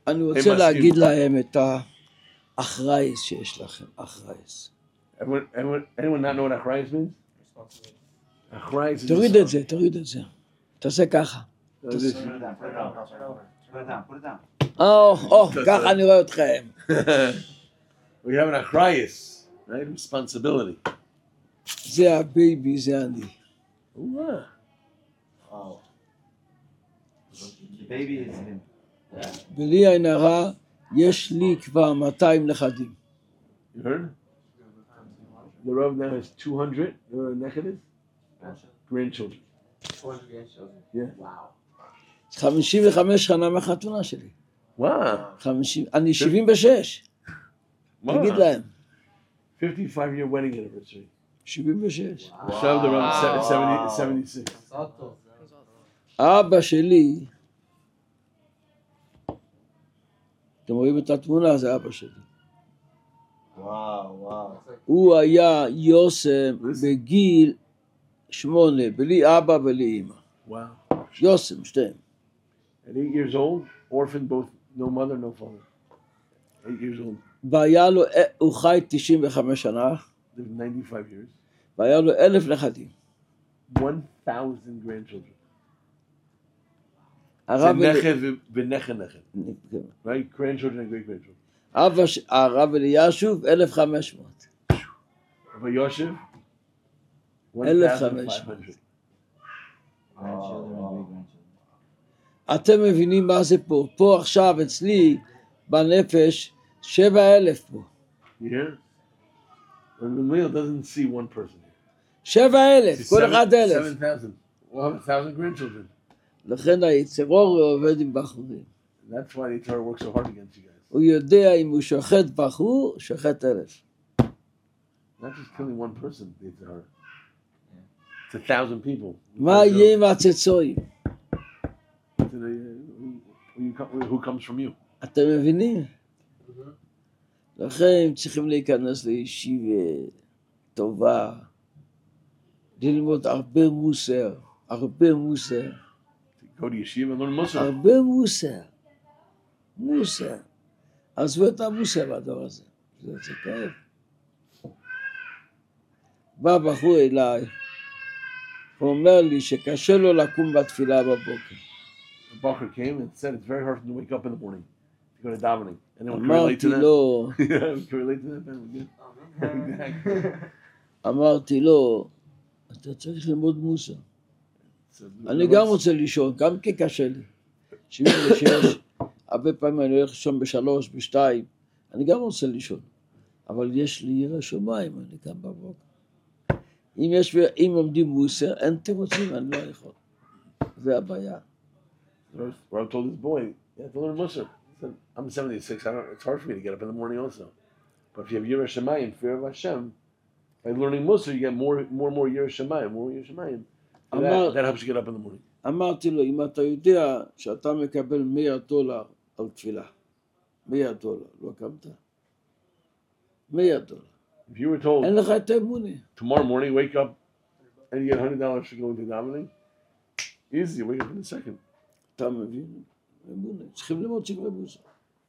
אני רוצה להגיד להם את האחרייס שיש לכם, אחרייס. Anyone not know what achrayus means? Achrayus is... תוריד את זה. תעשה ככה. ככה אני רואה אתכם. We have an achrayus, right? Responsibility. זה הבייבי, זה אני. Wow. The baby is him. בלי עין הרע, יש לי כבר 200 נכדים. You heard? The Rav now has 200 נכדים? Grandchildren. 200 grandchildren? Yeah. Wow. 55 שנה מהחתונה שלי. Wow. אני 76. תגיד להם. 55-year wedding anniversary. 76. עכשיו the Rav 76. אבא שלי, אתם רואים את התמונה, זה אבא שלי. וואו. הוא היה יוסף בגיל 8, בלי אבא ובלי אמא. Wow. יוסף, שתיהם. At 8 years old, orphaned, both no mother, no father. 8 years old. והיה לו, הוא חי 95 שנה, Lived 95 years. והיה לו 1,000 נכדים. 1,000 grandchildren. הרב זה נכד ונכד. Right? Grandchildren and great grandchildren. הרב אלישוב 1,500. אבל יושב? 1,500. Grandchildren and great grandchildren. אתם מבינים מה זה פה? פה עכשיו אצלי בנפש 7,000 פה. You hear? And Emil doesn't see one person here. 7,000, כל אחד 1,000. 7,000. We'll have 1,000 grandchildren. לכן היצרור עובד עם בחורים. That's why the Torah works so hard against you guys. הוא יודע אם הוא שוחט בחור, שוחט 1,000. Not just killing one person, the Torah. It's 1,000 people. מה יהיה עם הצצורים? Who comes from you? אתם מבינים? לכן צריכים להיכנס לישיבה טובה, ללמוד הרבה מוסר. Go to yeshiva and learn Musar. הרבה מוסר. עזבו את המוסר בדבר הזה. זה כואב. בא בחור אליי, הוא אומר לי שקשה לו לקום בתפילה בבוקר. The Bacher came and said it's very hard to wake up in the morning to go to davening. Anyone can relate אמרתי to that? לו, Yeah, can relate to that? Man? אמרתי לו, אתה צריך ללמוד מוסר. אני גם רוצה לישון, גם כי קשה לי. 76, הרבה פעמים אני הולך לישון ב3, ב2, אני גם רוצה לישון. אבל יש לי ירא שמיים, אני קם בבוקר. אם עומדים מוסר, אין תירוצים, אני לא יכול. זה הבעיה. Rav told his boy, you have to learn Musar. He said, I'm 76, it's hard for me to get up in the morning also. But if you have Yirah Shemayim, fear of Hashem, by learning Musar, you get more Yirah Shemayim. That helps you get up in the morning. אמרתי לו, אם אתה יודע שאתה מקבל $100 על תפילה, $100, לא קמת? $100. If you were told, אין לך את אמוני. tomorrow morning, wake up and you get $100 for going to davening, easy, wake up in a second. אתה מבין? אמונה, צריכים ללמוד ספרי מוסר.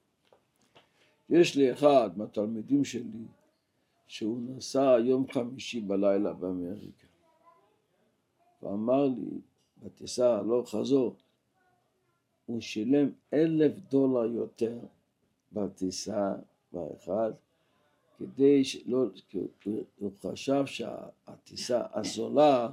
יש לי אחד מהתלמידים שלי, שהוא נסע יום חמישי בלילה באמריקה. ואמר לי, בטיסה, לא חזור, הוא שילם $1,000 יותר בטיסה באחד, כדי שלא, הוא חשב שהטיסה הזולה,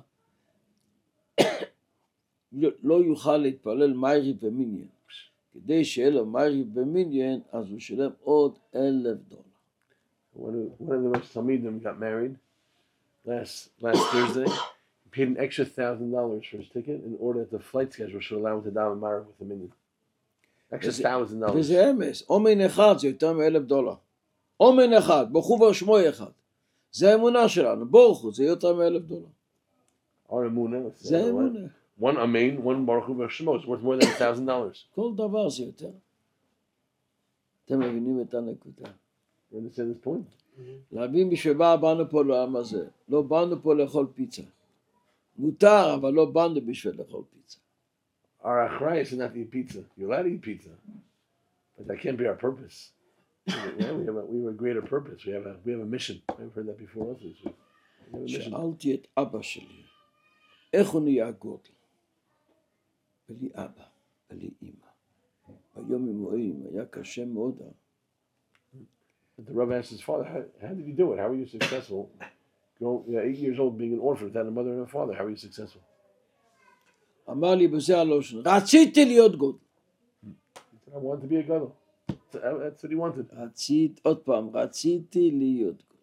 לא יוכל להתפלל מיירי במניין. כדי שיהיה לו מיירי במניין, אז הוא שילם עוד $1,000. One of the Rosh Talmidim got married last Thursday. He paid an extra $1,000 for his ticket in order that the flight schedule should allow him to daven Marav with the minyan. Extra $1,000. וזה אמס. אומן אחד זה יותר $1,000. אומן אחד, ברוך הוא שמו אחד. זה האמונה שלנו. ברוך הוא, זה יותר $1,000. Our emunah. זה האמונה. One amen, one baruch hu v'shemo is worth more than $1,000. כל דבר זה יותר. אתם מבינים את הנקודה. You understand this point? להבין בשביל מה באנו פה לעם הזה. לא באנו פה לאכול פיצה. מותר, אבל לא באנו בשביל לאכול פיצה. Our achrayus is not to eat pizza. You're allowed to eat pizza. But But that can't be our purpose. Yeah, we have a greater purpose. We have a mission. I've heard that before also this week. We have a mission. שאלתי את אבא שלי, איך הוא נהיה גודל? בלי אבא, בלי אמא. ביום ימואים היה קשה מאוד. But the Rebbe asked his father, how did you do it? How were you successful? 8 years old, being an orphan without a mother and a father. How were you successful? אמר לי בזה הלושן, רציתי להיות גודל. He said, I wanted to be a gadol. That's what he wanted. עוד פעם, רציתי להיות גודל.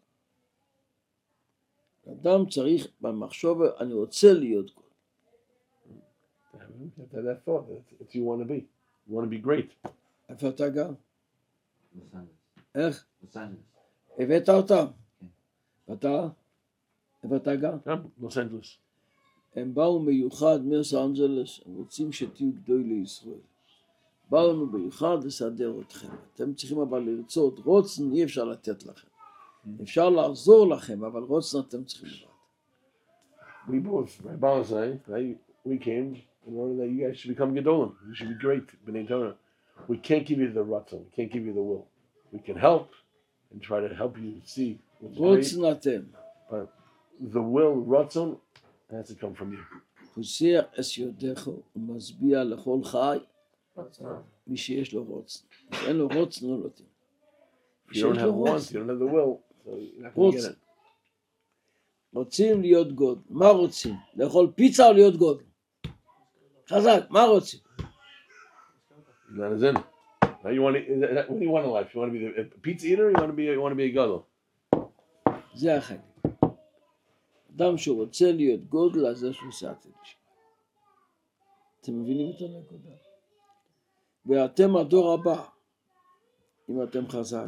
אדם צריך במחשבה, אני רוצה להיות גודל. You have to have that thought. That's what you want to be. You want to be great. איפה אתה גר? לוס אנג'לס. איך? לוס אנג'לס. הבאת אותם? ואתה? איפה אתה גר? Los Angeles. הם באו מיוחד מלוס אנג'לס, הם רוצים שתהיו גדולים לישראל. באו לנו ביוחד לסדר אתכם. אתם צריכים אבל לרצות, רוצן אי אפשר לתת לכם. אפשר לעזור לכם, אבל רוצן אתם צריכים לבד. We both, my boss and I, we came in order that you guys should become gedolim. You should be great, B'nai Torah. We can't give you the ratzon. We can't give you the will. We can help and try to help you see what's great. רוצן אתם. But the will, ratzon, has to come from you. פוסח את ידיך ומשביע לכל חי, מי שיש לו רוצן. אין לו רוצן, לא נותן. If you don't have want, you don't have the will, so you're not going to get it. רוצים להיות גודל. מה רוצים? לאכול פיצה או להיות גודל? חזק, מה רוצים? He's not as in. Now you want to, what do you want in life? You want to be a pizza eater, or you want to be a gadol? זה החלק. אדם שרוצה להיות גודל, אז יש לו סעתי לשמה. אתם מבינים את הנקודה? ואתם הדור הבא, אם אתם חזק.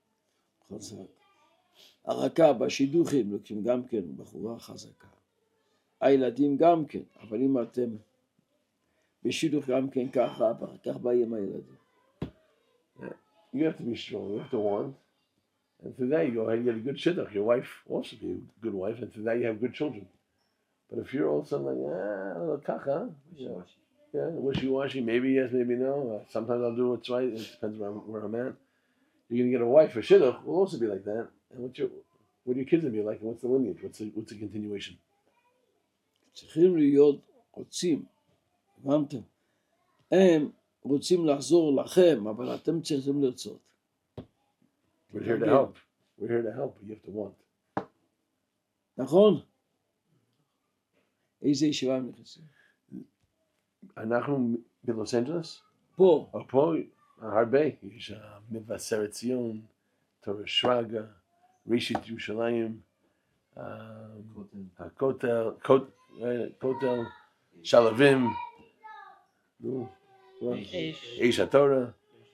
הרקה בשידוכים, לוקחים גם כן בחורה חזקה. הילדים גם כן, אבל אם אתם בשידוך גם כן ככה, כך באים הילדים. You have to be strong, you have to want. And through that you go ahead and get a good shidduch. Your wife also be a good wife, and through that you have good children. But if you're also like, a little kacha, yeah, wishy-washy, maybe yes, maybe no. Sometimes I'll do what's right, it depends where I'm at. You're going to get a wife, a shidduch will also be like that. And what are your kids going to be like, and what's the lineage? What's the continuation? צריכים להיות רוצים, הבנתם? הם רוצים לחזור לכם, אבל אתם צריכים לרצות. We're here to help. We're here to help, but you have to want. נכון? איזה ישיבה הם נכנסים? אנחנו בלוס אנג'לס? פה. פה, הרבה. יש מבשרת ציון, תורה שרגא, ראשית ירושלים, הכותל, שלווים, איש התורה.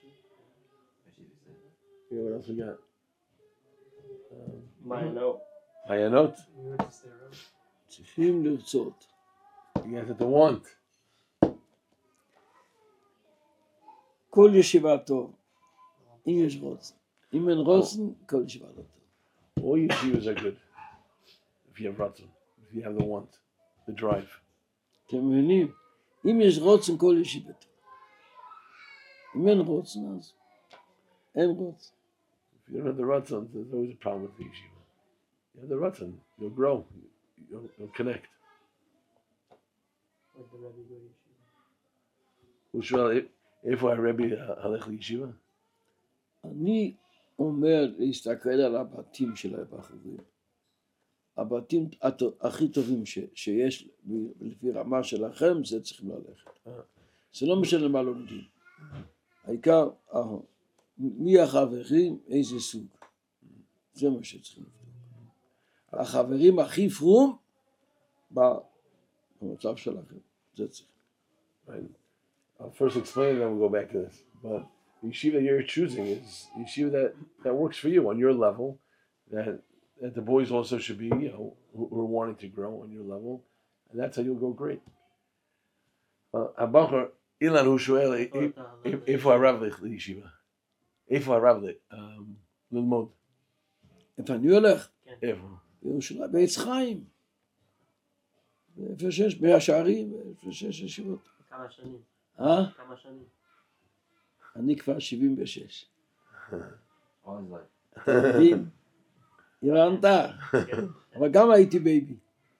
What else we got? מעיינות. צריכים לרצות. You guys have to want. כל ישיבה טוב, אם יש רוצן. אם אין רוצן, כל ישיבה לא טוב. All yeshivas are good. If you have ratzon, if you have the want, the drive. אתם מבינים? אם יש רוצן, כל ישיבה טוב. אם אין רוצן, אז אין רוצן. If you don't have the ratzon, there's always a problem with the yeshiva. You have the ratzon, you'll grow, you'll connect. הוא שואל, איפה הרבי הלך לישיבה? אני אומר להסתכל על הבתים של הבחורים. הבתים הכי טובים שיש לפי רמה שלכם, זה צריכים ללכת. זה לא משנה מה לומדים. העיקר, מי החברים, איזה סוג. זה מה שצריכים לבדוק. החברים הכי פרום, במצב שלכם. זה צריך. I'll first explain and then we'll go back to this. But the yeshiva you're choosing is yeshiva that works for you on your level, that the boys also should be, who are wanting to grow on your level, and that's how you'll go great. הבחור, אילן הוא שואל, איפה הרב לך לישיבה? איפה הרב ללמוד? איפה אני הולך? איפה? בירושלים, בעץ חיים. איפה שיש, מהשערים, איפה שיש ישיבות. כמה שנים? כמה שנים? אני כבר 76. All his life. אתה מבין? הבנת? אבל גם הייתי בייבי.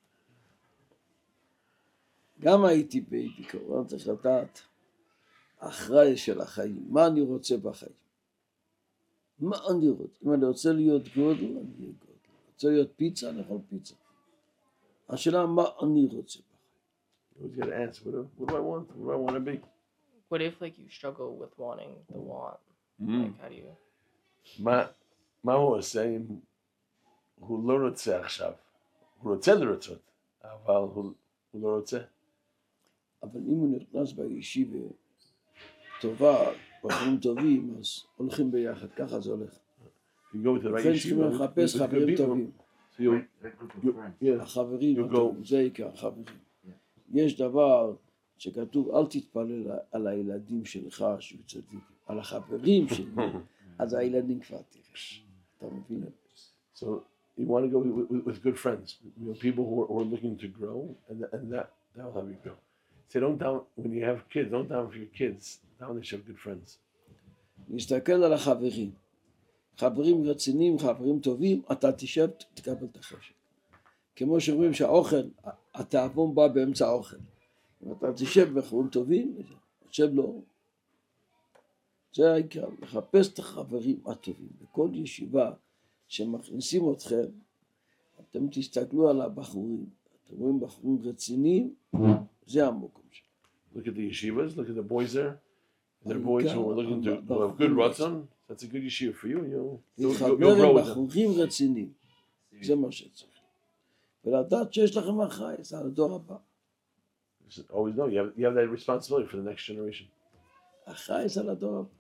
גם הייתי בייבי, כמובן צריך לדעת. אחראי של החיים, מה אני רוצה בחיים? מה אני רוצה? אם אני רוצה להיות גודל, אני אהיה גודל. רוצה להיות פיצה, אני יכול פיצה. השאלה מה אני רוצה בחיים. You always got to answer, what do I want? What do I want to be? What if like you struggle with wanting the want? Like how do you? מה הוא עושה אם הוא לא רוצה עכשיו? הוא רוצה לרצות, אבל הוא לא רוצה. אבל אם הוא נכנס בישיבה טובה, בחיים טובים, אז הולכים ביחד, ככה זה הולך. If you go to the right לכן צריכים yeshiva, לחפש with good חברים people, טובים. so you'll, That group of friends. yeah, החברים You go. הטובים, זה עיקר, חברים. יש דבר שכתוב, אל תתפלל על הילדים שלך שהוא צדיק, על החברים שלי, אז הילדים כבר תראה. אתה מבין? So you want to go with good friends, people who are looking to grow, and that will help you grow. Say don't down when you have kids. Don't down for your kids. Down they should have good friends. להסתכל על החברים. חברים רציניים, חברים טובים, אתה תשב, תקבל את החשק. כמו שאומרים שהאוכל, התאבון בא באמצע האוכל. אם אתה תשב בחברים טובים, תשב לו. זה העיקר, לחפש את החברים הטובים. בכל ישיבה שמכניסים אתכם, אתם תסתכלו על הבחורים. אתם רואים בחורים רציניים, זה המקום שלו. Look at the yeshivas. Look at the boys there. They're boys who are looking to who have good ratzon. That's a good yeshiva for you. You'll להתחבר grow עם with them. בחורים רציניים. זה מה שצריך. ולדעת שיש לכם אחראי, זה על הדור הבא. Just always know you have that responsibility for the next generation. אחראי זה על הדור הבא.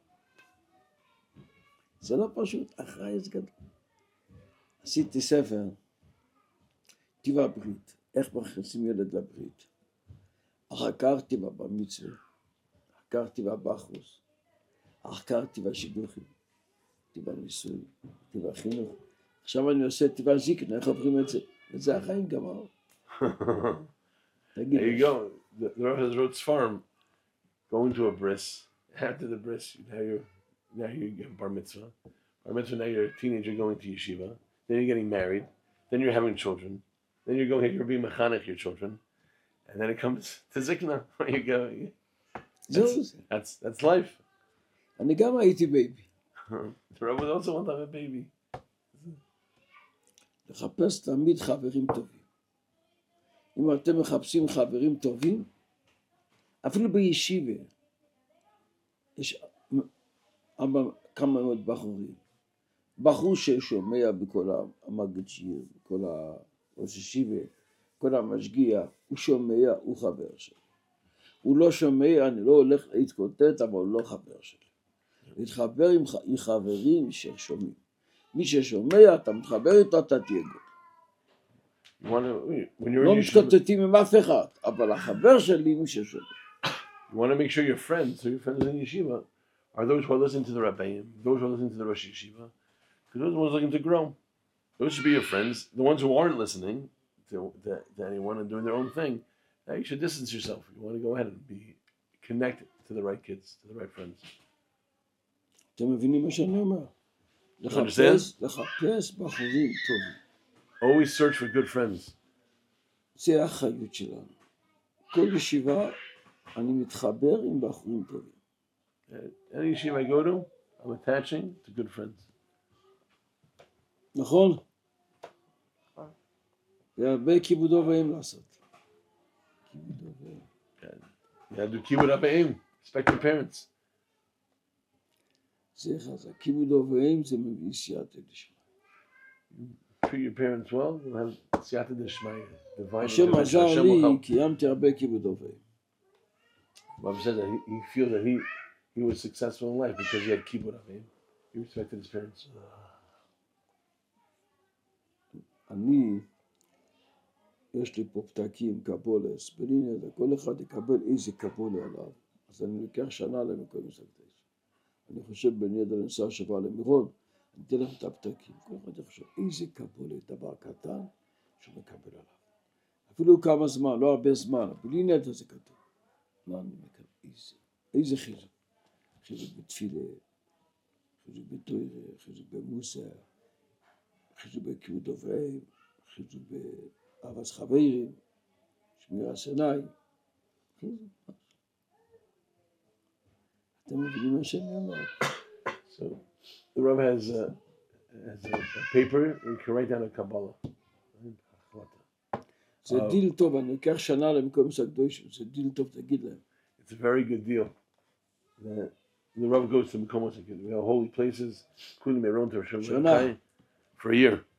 זה לא פשוט, אחראי זה גדול. עשיתי ספר, טיב הברית, איך מכניסים ילד לברית. חקרתי בבר מצווה, חקרתי בבחוס, חקרתי בשידוכים, טיב הניסוי, טיב החינוך. עכשיו אני עושה טיב הזיקנה, איך עוברים את זה? וזה החיים גמר. תגיד. There you go. The Rav has wrote farm. Going to a bris. After the bris, now you get bar mitzvah. Bar mitzvah. Now you're a teenager going to yeshiva. Then you're getting married. Then you're having children. Then you're going. You're being mechanech your children. And then it comes to zikna. There you go. זהו זה. That's life. אני גם הייתי בייבי. The Rav would also want to have a baby. לחפש תמיד חברים טובים. אם אתם מחפשים חברים טובים, אפילו בישיבה, יש כמה מאוד בחורים. בחור ששומע בכל המגדשיר, בכל ראש ישיבה, כל המשגיח, הוא שומע, הוא חבר שלי. הוא לא שומע, אני לא הולך להתקוטט, אבל הוא לא חבר שלי. להתחבר עם חברים ששומעים. מי ששומע, אתה מתחבר איתו, אתה תהיה גדול. When you're לא in yeshiva, מתקוטטים עם אף אחד, אבל החבר שלי מי ששומע. you want to make sure your friends, so your friends in yeshiva, are those who are listening to the rabbeim, those who are listening to the Rosh Yeshiva, because those are the ones looking to grow. Those should be your friends. The ones who aren't listening to anyone and doing their own thing, now you should distance yourself. You want to go ahead and be connected to the right kids, to the right friends. אתם מבינים מה שאני אומר? לחפש בחורים טובים. Always search for good friends. זה האחריות שלנו. כל ישיבה אני מתחבר עם בחורים טובים. Any yeshiva I go to, I'm attaching to good friends. נכון? זה הרבה כיבוד אב ואם לעשות. כיבוד אב ואם. You have to keep it up aim. Respect your parents. זה חזק. כיבוד אב ואם זה מביא סייעתא דשמיא. Treat your parents well, you'll have siyata d'shmaya. Divine השם intervention. עזר Hashem will לי, help. קיימתי הרבה כיבוד אב ואם. Bob said that he feels that he was successful in life because he had kibbud avim. He respected his parents. אני, יש לי פה פתקים, קבולס, בלינה, כל אחד יקבל איזה קבולה עליו. אז אני לוקח שנה למקום מסקדש. אני חושב בן ידע לנסוע שבוע למירון, אני אתן לך את הפתקים. כל אחד יחשוב, איזה קבולה, דבר קטן, שהוא מקבל עליו. אפילו כמה זמן, לא הרבה זמן, בלינה זה כתוב. מה אני מקבל? איזה חיזוק. חיזוק בתפילה, חיזוק בתורה, חיזוק במוסר, חיזוק בכיבוד עובריהם, חיזוק באהבת חברים, שמירה סיני. אתם מבינים מה שאני אומר? So the Rav has a paper you can write down a Kabbalah. זה דיל טוב, אני אקח שנה למקום הקדושים, זה דיל טוב, תגיד להם. It's a very good deal. The Rav goes to Mekomos, holy places, including Meron to Hashem, for a year.